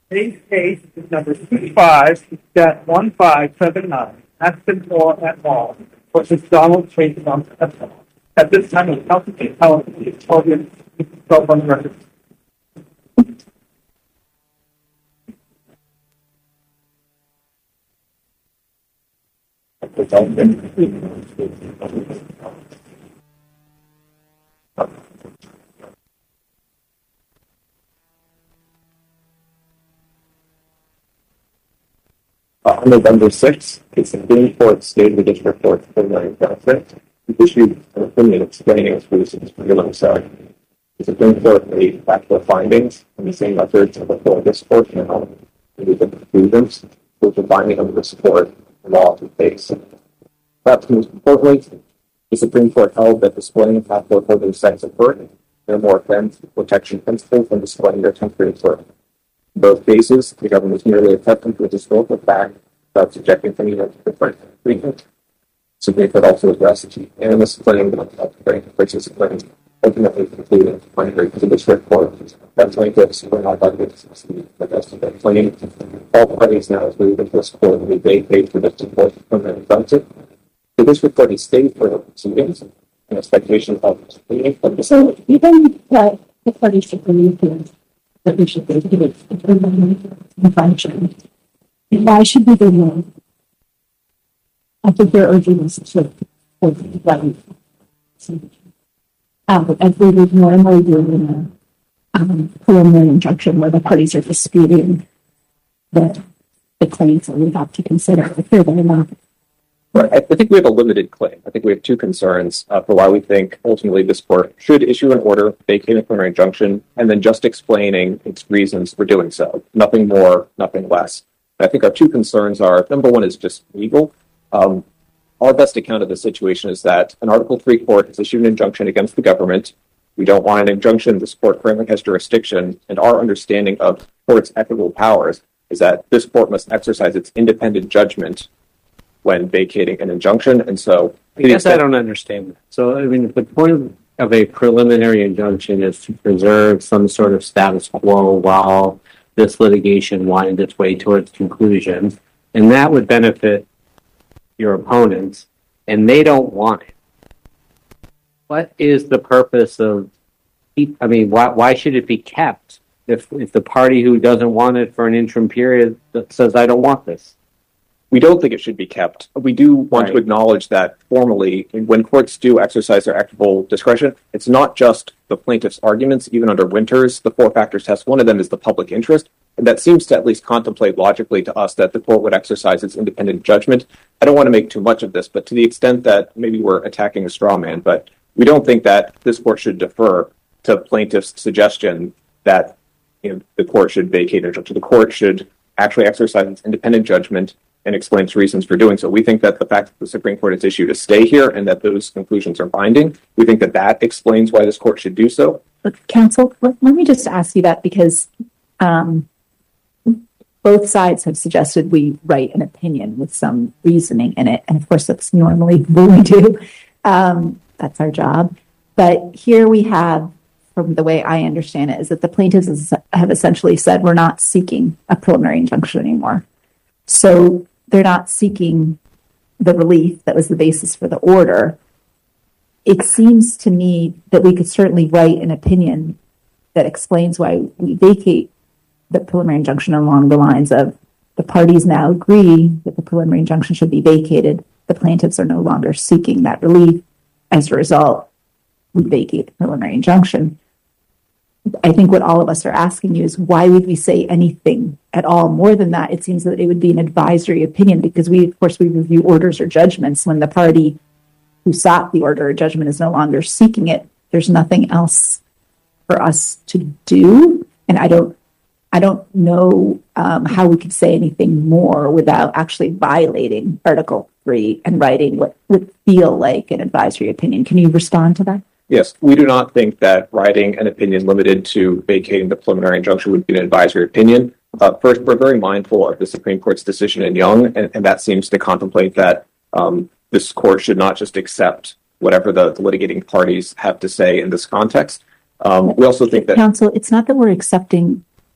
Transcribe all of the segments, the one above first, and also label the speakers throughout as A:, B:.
A: Today's case is number 25-1579, Aspen Law et al. Versus Donald J. Trump et al. At this time, the counsel can tell us the audience to go on the record.
B: On November 6th, the Supreme Court stayed the district court's preliminary judgment and issued an opinion explaining its reasons for doing so. The Supreme Court made factual findings on the same records as before this court now, and the conclusions, which are binding under this court, the law of the case. Perhaps most importantly, the Supreme Court held that displaying passport holders' sense of birth and more offensive protection principles than displaying their country of birth. In both cases, the government was merely attempting to historical fact without subjecting anyone to different treatment. The Supreme Court also addressed the unanimous claim of versus claim, ultimately concluding contrary to the district court that plaintiffs were not likely to succeed in addressing their claim. All parties now agree that this court will be vacated for district court permanent injunction. The district court has stayed for the proceedings in expectation of proceeding.
C: So even that the parties should believe that we should be given a function. Why should we do more? I think they're urging us to right. As we would normally do in a preliminary injunction where the parties are disputing the claims that we have to consider if they're not.
B: Right. I think we have a limited claim. I think we have two concerns for why we think ultimately this court should issue an order vacating a preliminary injunction and then just explaining its reasons for doing so. Nothing more, nothing less. And I think our two concerns are, number one is just legal. Our best account of the situation is that an Article 3 court has issued an injunction against the government. We don't want an injunction. This court currently has jurisdiction, and our understanding of the court's equitable powers is that this court must exercise its independent judgment when vacating an injunction. And so
D: I guess I don't understand that. So, I mean, the point of a preliminary injunction is to preserve some sort of status quo while this litigation winds its way towards conclusion. And that would benefit your opponents, and they don't want it. What is the purpose of, I mean, why should it be kept if the party who doesn't want it for an interim period that says, I don't want this?
B: We don't think it should be kept. We do want to acknowledge that formally, when courts do exercise their equitable discretion, it's not just the plaintiff's arguments. Even under Winters, the four factors test, one of them is the public interest. And that seems to at least contemplate logically to us that the court would exercise its independent judgment. I don't want to make too much of this, but to the extent that maybe we're attacking a straw man, but we don't think that this court should defer to plaintiff's suggestion that the court should vacate an injunction. The court should actually exercise its independent judgment and explain its reasons for doing so. We think that the fact that the Supreme Court has issued a stay here and that those conclusions are binding, we think that that explains why this court should do so.
C: Counsel, let me just ask you that because both sides have suggested we write an opinion with some reasoning in it. And of course, that's normally what we do. That's our job. But here we have, from the way I understand it, is that the plaintiffs have essentially said we're not seeking a preliminary injunction anymore. So they're not seeking the relief that was the basis for the order. It seems to me that we could certainly write an opinion that explains why we vacate the preliminary injunction along the lines of the parties now agree that the preliminary injunction should be vacated. The plaintiffs are no longer seeking that relief. As a result, we vacate the preliminary injunction. I think what all of us are asking you is why would we say anything at all more than that? It seems that it would be an advisory opinion because we review orders or judgments when the party who sought the order or judgment is no longer seeking it. There's nothing else for us to do. And I don't know how we could say anything more without actually violating Article 3 and writing what would feel like an advisory opinion. Can you respond to that?
B: Yes, we do not think that writing an opinion limited to vacating the preliminary injunction would be an advisory opinion. First, we're very mindful of the Supreme Court's decision in Young, and that seems to contemplate that this court should not just accept whatever the litigating parties have to say in this context. We also think that...
C: Counsel, it's not that we're accepting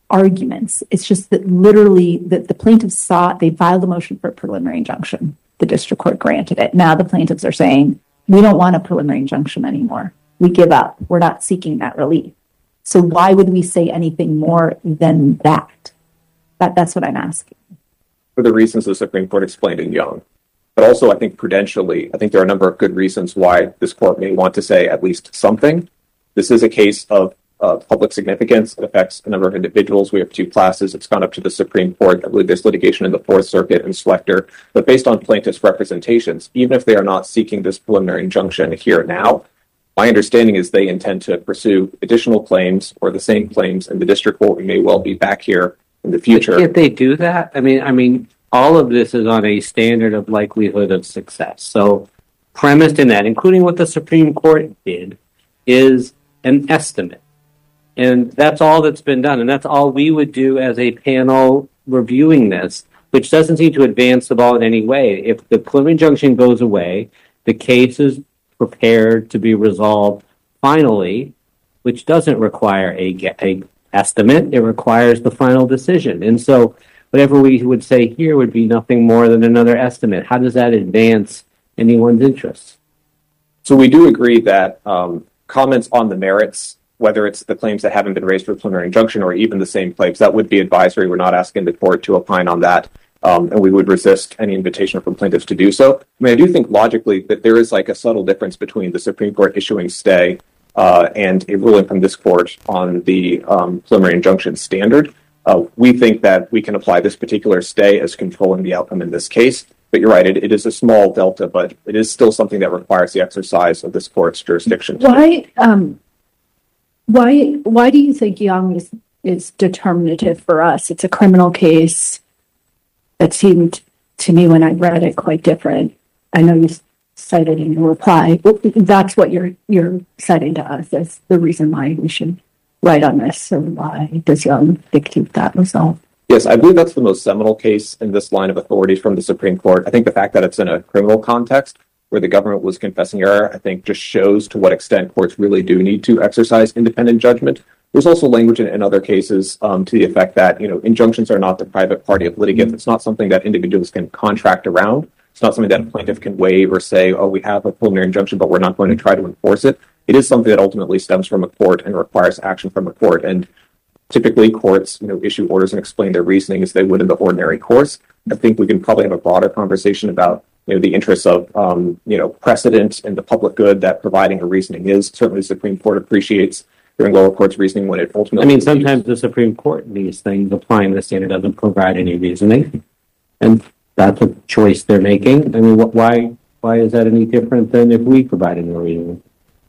C: arguments. It's just that literally that the plaintiffs they filed a motion for a preliminary injunction. The district court granted it. Now the plaintiffs are saying, we don't want a preliminary injunction anymore. We give up. We're not seeking that relief. So why would we say anything more than that? That's what I'm asking.
B: For the reasons the Supreme Court explained in Young. But also, I think prudentially, I think there are a number of good reasons why this court may want to say at least something. This is a case of public significance. It affects a number of individuals. We have two classes. It's gone up to the Supreme Court. I believe there's litigation in the Fourth Circuit and Selector. But based on plaintiffs' representations, even if they are not seeking this preliminary injunction here now, my understanding is they intend to pursue additional claims or the same claims in the district court. We may well be back here in the future.
D: If they do that, I mean, all of this is on a standard of likelihood of success. So premised in that, including what the Supreme Court did, is an estimate. And that's all that's been done. And that's all we would do as a panel reviewing this, which doesn't seem to advance the ball in any way. If the preliminary injunction goes away, the case is prepared to be resolved finally, which doesn't require a estimate. It requires the final decision. And so whatever we would say here would be nothing more than another estimate. How does that advance anyone's interests?
B: So we do agree that comments on the merits, whether it's the claims that haven't been raised for preliminary injunction or even the same claims, that would be advisory. We're not asking the court to opine on that. And we would resist any invitation from plaintiffs to do so. I mean, I do think logically that there is like a subtle difference between the Supreme Court issuing stay and a ruling from this court on the preliminary injunction standard. We think that we can apply this particular stay as controlling the outcome in this case. But you're right, it is a small delta, but it is still something that requires the exercise of this court's jurisdiction.
E: Why do you think Young is determinative for us? It's a criminal case that seemed to me when I read it quite different. I know you cited in your reply. That's what you're citing to us as the reason why we should write on this. So why does Young dictate that result?
B: Yes, I believe that's the most seminal case in this line of authority from the Supreme Court. I think the fact that it's in a criminal context where the government was confessing error, I think just shows to what extent courts really do need to exercise independent judgment. There's also language in other cases to the effect that, injunctions are not the private party of litigants. It's not something that individuals can contract around. It's not something that a plaintiff can waive or say, we have a preliminary injunction, but we're not going to try to enforce it. It is something that ultimately stems from a court and requires action from a court. And typically courts, issue orders and explain their reasoning as they would in the ordinary course. I think we can probably have a broader conversation about the interests of, precedent and the public good that providing a reasoning is. Certainly the Supreme Court appreciates hearing lower court's reasoning when it ultimately...
D: sometimes the Supreme Court in these things, applying the standard, doesn't provide any reasoning. And that's a choice they're making. Why is that any different than if we provided no reasoning?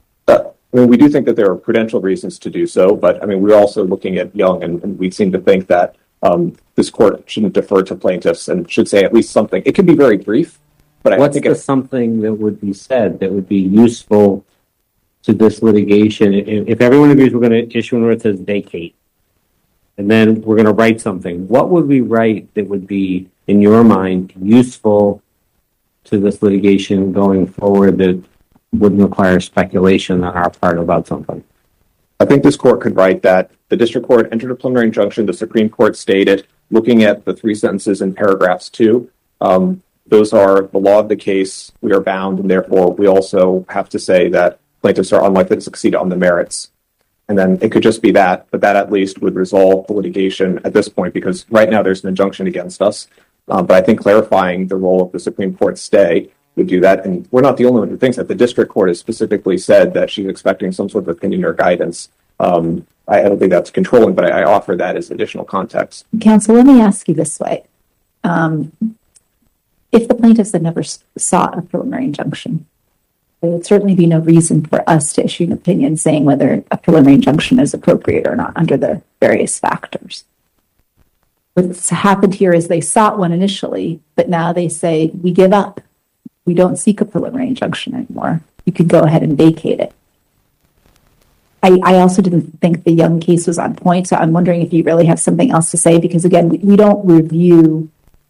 B: We do think that there are prudential reasons to do so, but we're also looking at Young, and we seem to think that this court shouldn't defer to plaintiffs and should say at least something. It could be very brief, but
D: what's the something that would be said that would be useful to this litigation? If everyone agrees we're going to issue an order that says vacate, and then we're going to write something, what would we write that would be, in your mind, useful to this litigation going forward that wouldn't require speculation on our part about something?
B: I think this court could write that the district court entered a preliminary injunction. The Supreme Court stated, looking at the three sentences in paragraphs 2, those are the law of the case. We are bound, and therefore we also have to say that plaintiffs are unlikely to succeed on the merits. And then it could just be that, but that at least would resolve the litigation at this point, because right now there's an injunction against us. But I think clarifying the role of the Supreme Court stay would do that. And we're not the only one who thinks that. The district court has specifically said that she's expecting some sort of opinion or guidance. I don't think that's controlling, but I offer that as additional context.
C: Counsel, let me ask you this way. If the plaintiffs had never sought a preliminary injunction, there would certainly be no reason for us to issue an opinion saying whether a preliminary injunction is appropriate or not under the various factors. What's happened here is they sought one initially, but now they say, we give up. We don't seek a preliminary injunction anymore. You could go ahead and vacate it. I also didn't think the Young case was on point, so I'm wondering if you really have something else to say, because again, we don't review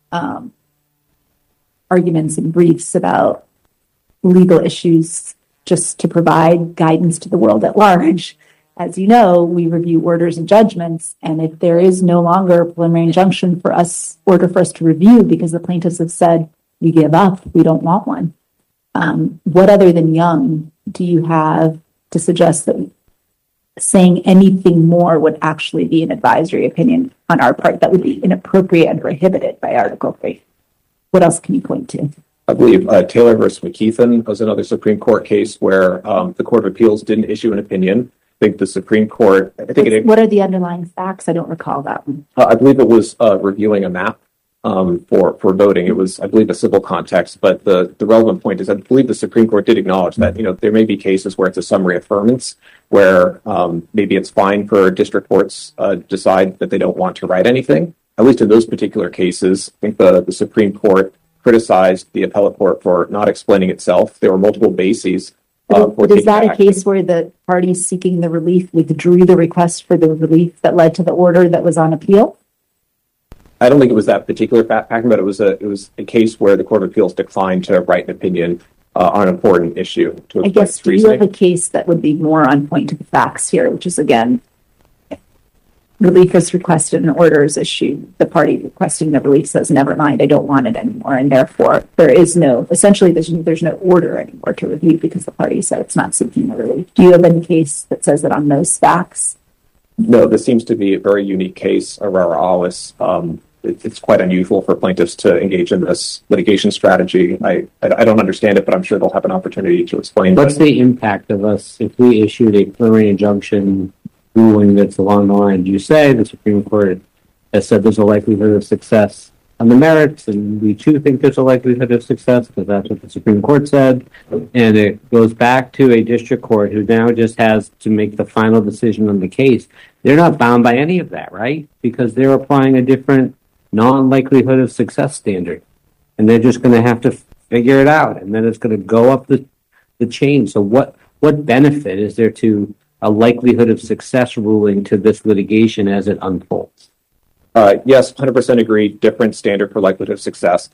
C: arguments and briefs about legal issues just to provide guidance to the world at large. as you know, we review orders and judgments. And if there is no longer a preliminary injunction for us to review because the plaintiffs have said, we give up, we don't want one. What other than Young do you have to suggest that saying anything more would actually be an advisory opinion on our part that would be inappropriate and prohibited by Article 3? What else can you point to?
B: I believe Taylor versus McKeithen was another Supreme Court case where the Court of Appeals didn't issue an opinion. I think the Supreme Court,
C: what are the underlying facts? I don't recall that one.
B: I believe it was reviewing a map for voting. It was, I believe, a civil context, but the relevant point is I believe the Supreme Court did acknowledge that, there may be cases where it's a summary affirmance, where maybe it's fine for district courts decide that they don't want to write anything. At least in those particular cases, I think the Supreme Court criticized the appellate court for not explaining itself. There were multiple bases.
C: But is that a case where the parties seeking the relief withdrew the request for the relief that led to the order that was on appeal?
B: I don't think it was that particular pattern, but it was a case where the Court of Appeals declined to write an opinion on an important issue.
C: I guess, do you have a case that would be more on point to the facts here, which is, again, relief is requested and order is issued. The party requesting the relief says, never mind, I don't want it anymore. And therefore, there's no order anymore to review because the party said it's not seeking the relief. Do you have any case that says that on those facts?
B: No, this seems to be a very unique case, Aurora Alice. It's quite unusual for plaintiffs to engage in this litigation strategy. I don't understand it, but I'm sure they'll have an opportunity to explain.
D: What's the impact of us if we issued a preliminary injunction ruling that's along the line? You say the Supreme Court has said there's a likelihood of success on the merits, and we too think there's a likelihood of success because that's what the Supreme Court said. And it goes back to a district court who now just has to make the final decision on the case. They're not bound by any of that, right? Because they're applying a different non-likelihood of success standard. And they're just going to have to figure it out. And then it's going to go up the chain. So what benefit is there to a likelihood of success ruling to this litigation as it unfolds?
B: Yes, 100% agree. Different standard for likelihood of success.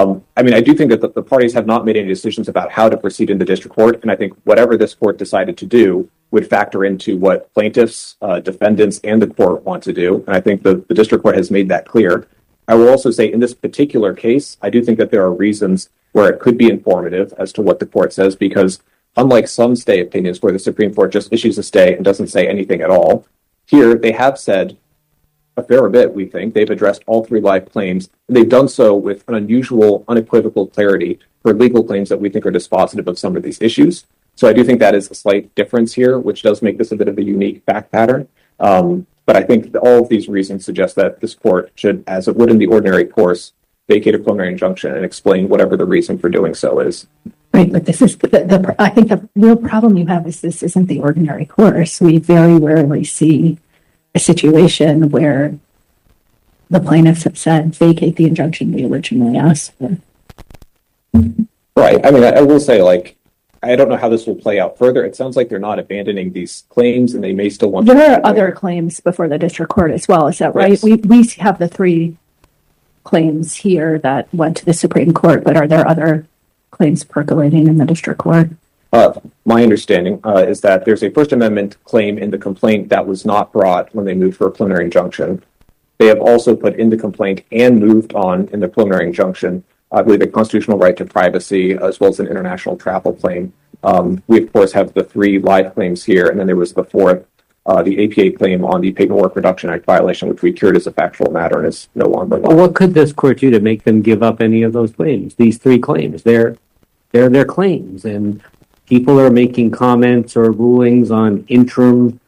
B: I do think that the parties have not made any decisions about how to proceed in the district court. And I think whatever this court decided to do would factor into what plaintiffs, defendants, and the court want to do. And I think the district court has made that clear. I will also say in this particular case, I do think that there are reasons where it could be informative as to what the court says, because unlike some stay opinions where the Supreme Court just issues a stay and doesn't say anything at all, here they have said a fair bit, we think. They've addressed all three live claims. And they've done so with an unusual, unequivocal clarity for legal claims that we think are dispositive of some of these issues. So I do think that is a slight difference here, which does make this a bit of a unique fact pattern. But I think all of these reasons suggest that this court should, as it would in the ordinary course, vacate a preliminary injunction and explain whatever the reason for doing so is.
E: Right, but this is I think the real problem you have is this isn't the ordinary course. We very rarely see a situation where the plaintiffs have said vacate the injunction we originally asked for.
B: Right. I will say, I don't know how this will play out further. It sounds like they're not abandoning these claims, and they may still want.
E: There are other claims before the district court as well. Is that right?
B: Yes.
E: We have the three claims here that went to the Supreme Court, but are there other claims percolating in the district court?
B: My understanding is that there's a First Amendment claim in the complaint that was not brought when they moved for a preliminary injunction. They have also put in the complaint and moved on in the preliminary injunction, I believe, a constitutional right to privacy as well as an international travel claim. We, of course, have the three live claims here, and then there was the fourth, the APA claim on the Paperwork Reduction Act violation, which we cured as a factual matter and is no longer law.
D: Well, what could this court do to make them give up any of those claims? These three claims, they're their claims, and people are making comments or rulings on interim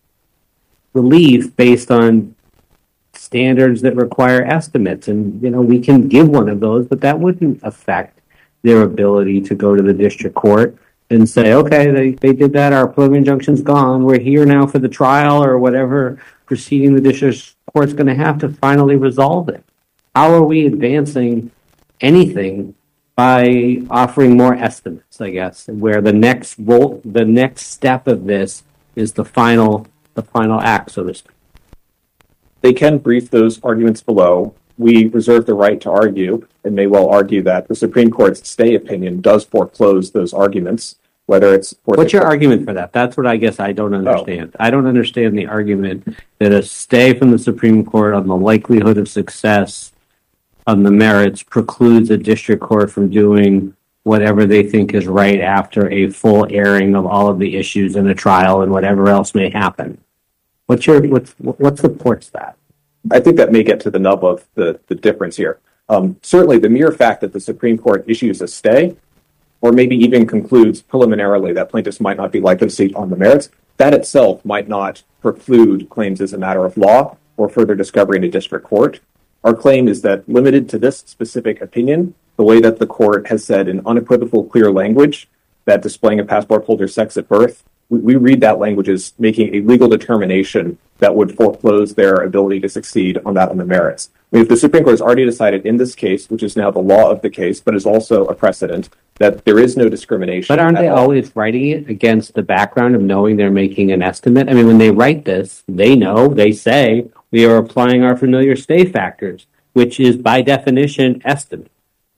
D: relief based on standards that require estimates. And, we can give one of those, but that wouldn't affect their ability to go to the district court and say, okay, they did that. Our preliminary injunction's gone. We're here now for the trial or whatever proceeding the district court's going to have to finally resolve it. How are we advancing anything by offering more estimates, I guess, where the next step of this is the final act, so to speak?
B: They can brief those arguments below. We reserve the right to argue and may well argue that the Supreme Court's stay opinion does foreclose those arguments. whether it's...
D: What's your argument for that? That's what I guess I don't understand. I don't understand the argument that a stay from the Supreme Court on the likelihood of success on the merits precludes a district court from doing whatever they think is right after a full airing of all of the issues in a trial and whatever else may happen. What supports that?
B: I think that may get to the nub of the difference here. Certainly, the mere fact that the Supreme Court issues a stay, or maybe even concludes preliminarily that plaintiffs might not be likely to succeed on the merits, that itself might not preclude claims as a matter of law or further discovery in a district court. Our claim is that limited to this specific opinion, the way that the court has said in unequivocal, clear language that displaying a passport holder's sex at birth, we read that language as making a legal determination that would foreclose their ability to succeed on that on the merits. I mean, if the Supreme Court has already decided in this case, which is now the law of the case, but is also a precedent, that there is no discrimination.
D: But aren't they always writing it against the background of knowing they're making an estimate? I mean, when they write this, they know, they say, we are applying our familiar stay factors, which is by definition estimate.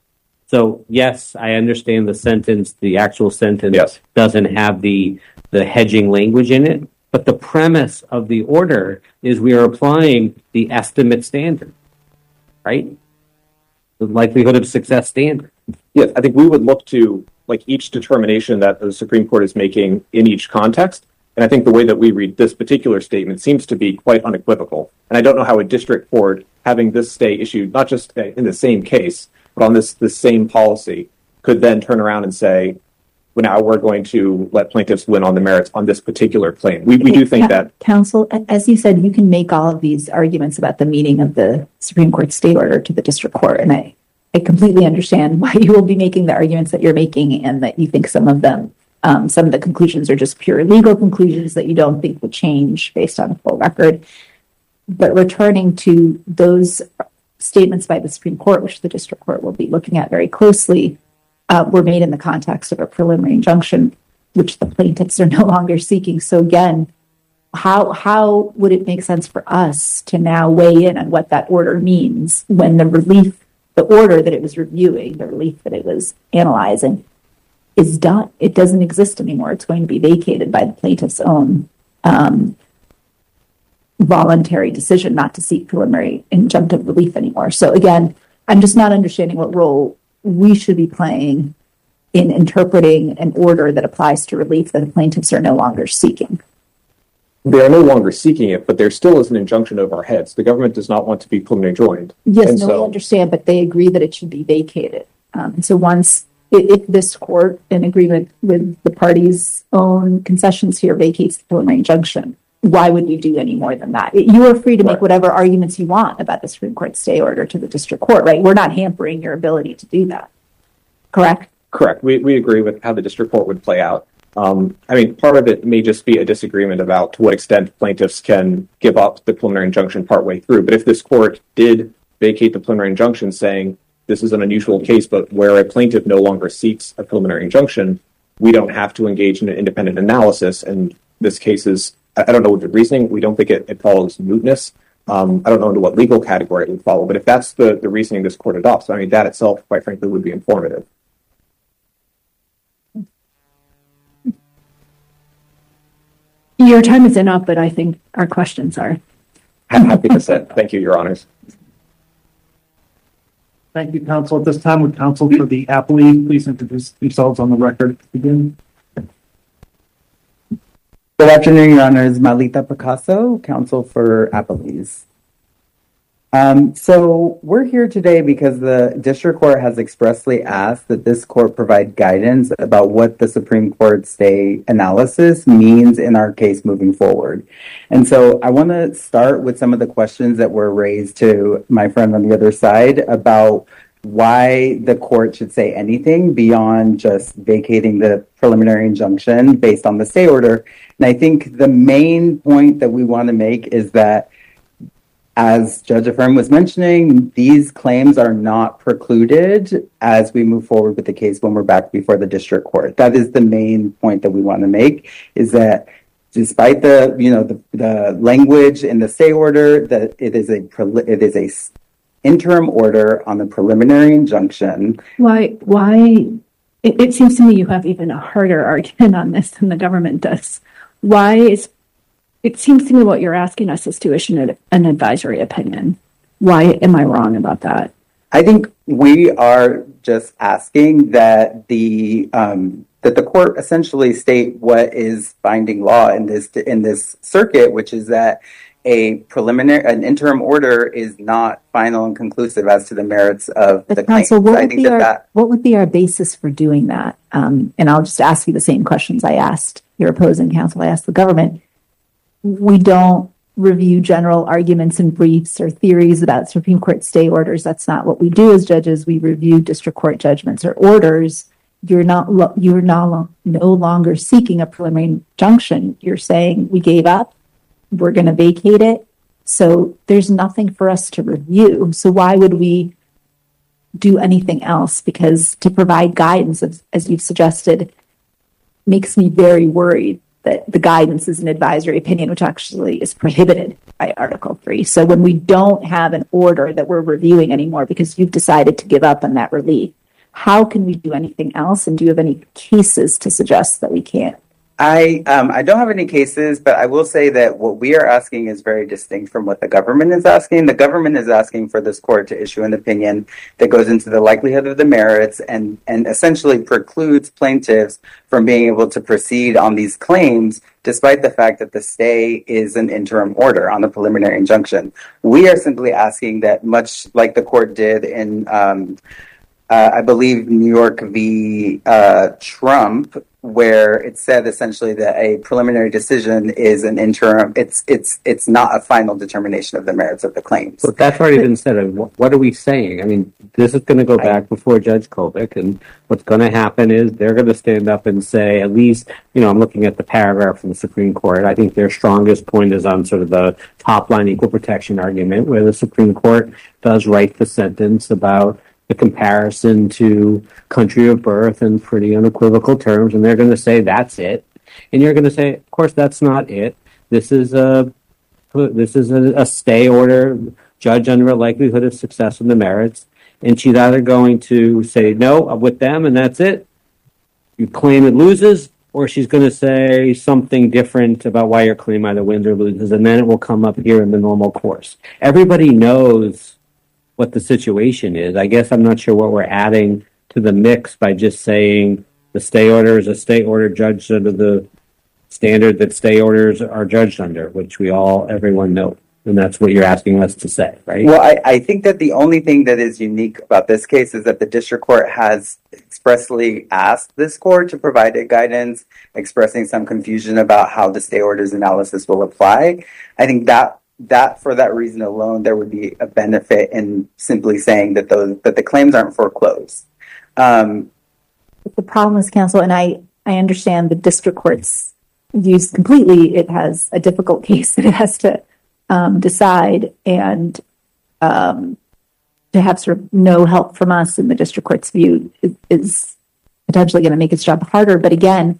D: So, yes, I understand the sentence, the actual sentence doesn't have the hedging language in it, but the premise of the order is we are applying the estimate standard, right? The likelihood of success standard.
B: Yes, I think we would look to like each determination that the Supreme Court is making in each context. And I think the way that we read this particular statement seems to be quite unequivocal. And I don't know how a district court having this stay issued, not just in the same case, but on this same policy, could then turn around and say, well, now we're going to let plaintiffs win on the merits on this particular claim. We do think that...
C: Counsel, as you said, you can make all of these arguments about the meaning of the Supreme Court stay order to the district court. And I completely understand why you will be making the arguments that you're making and that you think some of them, some of the conclusions are just pure legal conclusions that you don't think will change based on a full record. But returning to those statements by the Supreme Court, which the district court will be looking at very closely, were made in the context of a preliminary injunction, which the plaintiffs are no longer seeking. So again, how would it make sense for us to now weigh in on what that order means when the order that it was reviewing, the relief that it was analyzing, is done? It doesn't exist anymore. It's going to be vacated by the plaintiff's own voluntary decision not to seek preliminary injunctive relief anymore. So again, I'm just not understanding what role we should be playing in interpreting an order that applies to relief that the plaintiffs are no longer seeking.
B: They are no longer seeking it, but there still is an injunction over our heads. The government does not want to be preliminary enjoined.
C: Yes, I understand, but they agree that it should be vacated. So if this court, in agreement with the party's own concessions here, vacates the preliminary injunction, why would we do any more than that? You are free to make whatever arguments you want about the Supreme Court stay order to the district court, right? We're not hampering your ability to do that. Correct?
B: Correct. We agree with how the district court would play out. I mean, part of it may just be a disagreement about to what extent plaintiffs can give up the preliminary injunction partway through. But if this court did vacate the preliminary injunction saying this is an unusual case, but where a plaintiff no longer seeks a preliminary injunction, we don't have to engage in an independent analysis. And this case is, I don't know what the reasoning, we don't think it follows mootness. I don't know into what legal category it would follow, but if that's the reasoning this court adopts, I mean, that itself, quite frankly, would be informative.
E: Your time is up, but I think our questions are.
B: Happy to sit. Thank you, Your Honors.
A: Thank you, counsel. At this time, would counsel for the appellee please introduce themselves on the record to begin?
F: Good afternoon, Your Honors. Malita Picasso, counsel for appellees. So we're here today because the district court has expressly asked that this court provide guidance about what the Supreme Court stay analysis means in our case moving forward. And so I want to start with some of the questions that were raised to my friend on the other side about why the court should say anything beyond just vacating the preliminary injunction based on the stay order. And I think the main point that we want to make is that, as Judge Affirm was mentioning, these claims are not precluded as we move forward with the case when we're back before the district court. That is the main point that we want to make, is that despite the language in the stay order, that it is a interim order on the preliminary injunction.
E: Why it seems to me you have even a harder argument on this than the government does. It seems to me what you're asking us is to issue an advisory opinion. Why am I wrong about that?
F: I think we are just asking that the court essentially state what is binding law in this circuit, which is that an interim order is not final and conclusive as to the merits of the claim.
C: Counsel, what would be our basis for doing that? And I'll just ask you the same questions I asked your opposing counsel. I asked the government. We don't review general arguments and briefs or theories about Supreme Court stay orders. That's not what we do as judges. We review district court judgments or orders. You're no longer seeking a preliminary injunction. You're saying we gave up. We're going to vacate it. So there's nothing for us to review. So why would we do anything else? Because to provide guidance, as you've suggested, makes me very worried that the guidance is an advisory opinion, which actually is prohibited by Article 3. So when we don't have an order that we're reviewing anymore because you've decided to give up on that relief, how can we do anything else? And do you have any cases to suggest that we can't?
F: I don't have any cases, but I will say that what we are asking is very distinct from what the government is asking. The government is asking for this court to issue an opinion that goes into the likelihood of the merits and essentially precludes plaintiffs from being able to proceed on these claims, despite the fact that the stay is an interim order on the preliminary injunction. We are simply asking that, much like the court did in, I believe, New York v. Trump, where it said essentially that a preliminary decision is an interim. It's not a final determination of the merits of the claims.
D: But that's already been said. What are we saying? I mean, this is going to go back before Judge Kobik, and what's going to happen is they're going to stand up and say, at least, I'm looking at the paragraph from the Supreme Court. I think their strongest point is on sort of the top line equal protection argument, where the Supreme Court does write the sentence about the comparison to country of birth in pretty unequivocal terms, and they're going to say that's it, and you're going to say, of course, that's not it. This is a stay order, judge under a likelihood of success in the merits, and she's either going to say no, I'm with them, and that's it. You claim it loses, or she's going to say something different about why your claim either wins or loses, and then it will come up here in the normal course. Everybody knows what the situation is. I guess I'm not sure what we're adding to the mix by just saying the stay order is a stay order judged under the standard that stay orders are judged under, which everyone knows. And that's what you're asking us to say, right?
F: Well, I think that the only thing that is unique about this case is that the district court has expressly asked this court to provide it guidance, expressing some confusion about how the stay orders analysis will apply. I think that for that reason alone, there would be a benefit in simply saying that the claims aren't foreclosed.
C: The problem is, counsel, and I understand the district court's views completely. It has a difficult case that it has to decide, and to have sort of no help from us in the district court's view is potentially going to make its job harder. But again,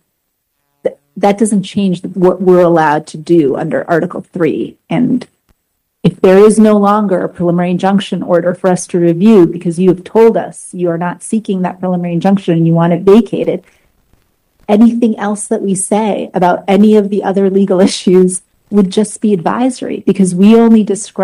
C: that doesn't change what we're allowed to do under Article 3. And if there is no longer a preliminary injunction order for us to review because you have told us you are not seeking that preliminary injunction and you want it vacated, anything else that we say about any of the other legal issues would just be advisory, because we only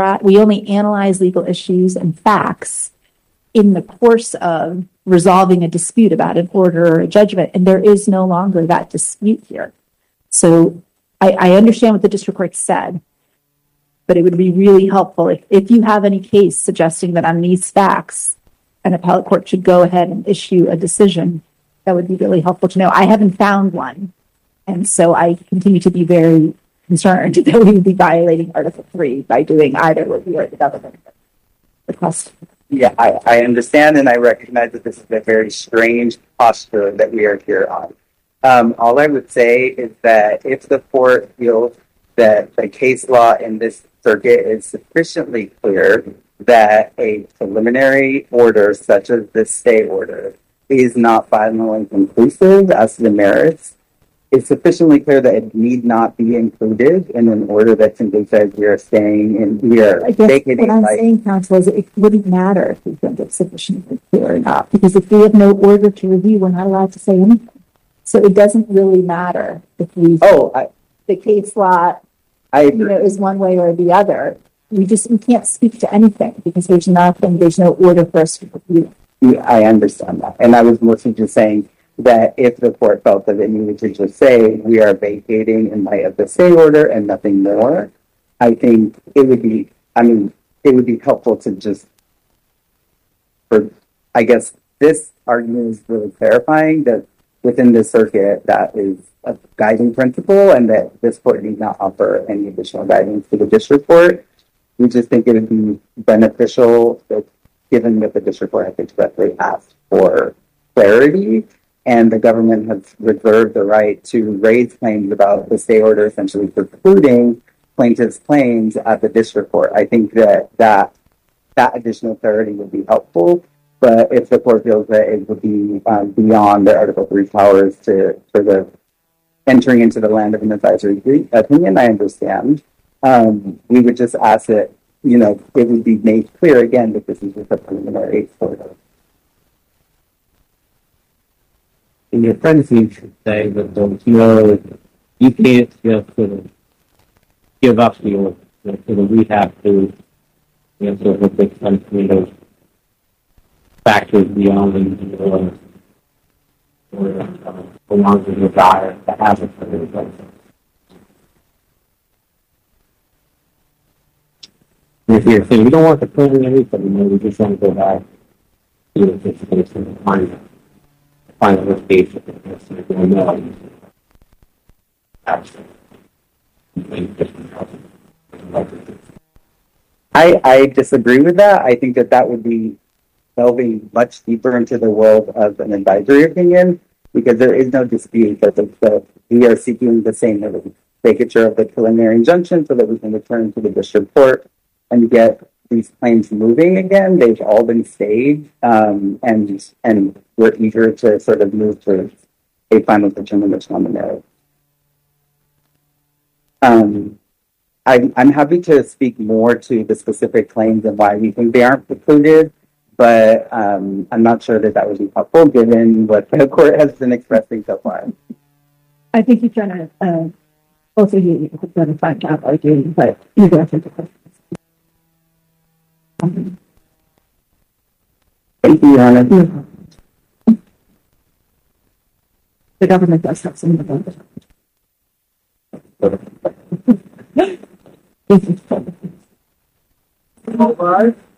C: analyze legal issues and facts in the course of resolving a dispute about an order or a judgment, and there is no longer that dispute here. So I understand what the district court said, but it would be really helpful if you have any case suggesting that on these facts, an appellate court should go ahead and issue a decision. That would be really helpful to know. I haven't found one, and so I continue to be very concerned that we would be violating Article 3 by doing either what we or the government request.
F: Yeah, I understand, and I recognize that this is a very strange posture that we are here on. All I would say is that if the court feels that the case law in this circuit is sufficiently clear that a preliminary order such as this stay order is not final and conclusive as to the merits, it's sufficiently clear that it need not be included in an order that simply says we are staying and we are
C: I guess
F: vacating.
C: what I'm saying, counsel, is it wouldn't matter if we think it's sufficiently clear or not, because if we have no order to review, we're not allowed to say anything. So it doesn't really matter if we the case law is one way or the other. We can't speak to anything because there's no order for us to review.
F: I understand that. And I was mostly just saying that if the court felt that it needed to just say we are vacating in light of the stay order and nothing more, I think it would be helpful to just, I guess this argument is really clarifying that within the circuit that is a guiding principle and that this court need not offer any additional guidance to the district court. We just think it would be beneficial that given that the district court has expressly asked for clarity and the government has reserved the right to raise claims about the stay order essentially precluding plaintiff's claims at the district court. I think that additional clarity would be helpful, but if the court feels that it would be beyond the Article 3 powers for the entering into the land of an advisory opinion, I understand. We would just ask that, it would be made clear again that this is just a preliminary order.
D: And your friends should say that you can't just give up the order. We have to sort of make some factors beyond or belong to the desire to have it for the If you're saying we don't want the preliminary, but we just want to go back to the situation and find a location.
F: I disagree with that. I think that would be delving much deeper into the world of an advisory opinion because there is no dispute that we are seeking the same vacature of the preliminary injunction so that we can return to the district court and get these claims moving again. They've all been staged, and we're eager to sort of move to a final determination on the merits. I'm happy to speak more to the specific claims and why we think they aren't precluded, but I'm not sure that would be helpful given what the court has been expressing so far.
E: I think you've done both of you have done a fine job arguing, but you have to questions.
F: Thank you, Your Honor.
E: The government does have some of those.
A: All right.